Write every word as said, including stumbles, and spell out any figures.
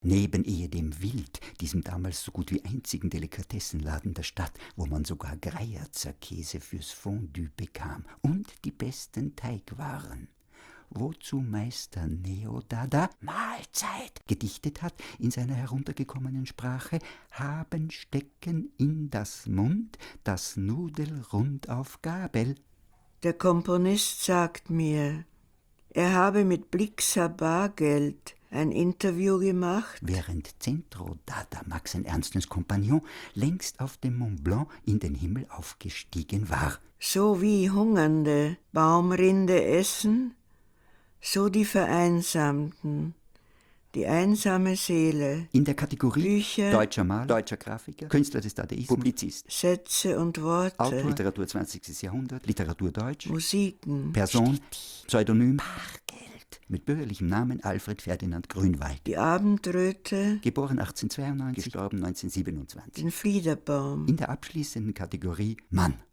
Neben ehedem Wild, diesem damals so gut wie einzigen Delikatessenladen der Stadt, wo man sogar Greierzer Käse fürs Fondue bekam und die besten Teigwaren. Wozu Meister Neodada Mahlzeit gedichtet hat in seiner heruntergekommenen Sprache: Haben stecken in das Mund, das Nudel rund auf Gabel. Der Komponist sagt mir, er habe mit Blixa Bargeld ein Interview gemacht, während Centro Dada, Max ein Ernstens Kompagnon, längst auf dem Mont Blanc in den Himmel aufgestiegen war. So wie Hungernde Baumrinde essen, so die Vereinsamten, die einsame Seele. In der Kategorie Bücher, deutscher Maler, deutscher Grafiker, Künstler des Dadaismus, Publizist, Sätze und Worte, Autor, Literatur zwanzigstes Jahrhundert, Literatur Deutsch, Musiken, Person, Pseudonym, Bargeld, mit bürgerlichem Namen Alfred Ferdinand Grünwald. Die Abendröte, Geboren achtzehnhundertzweiundneunzig, gestorben neunzehnhundertsiebenundzwanzig. den Fliederbaum. In der abschließenden Kategorie Mann.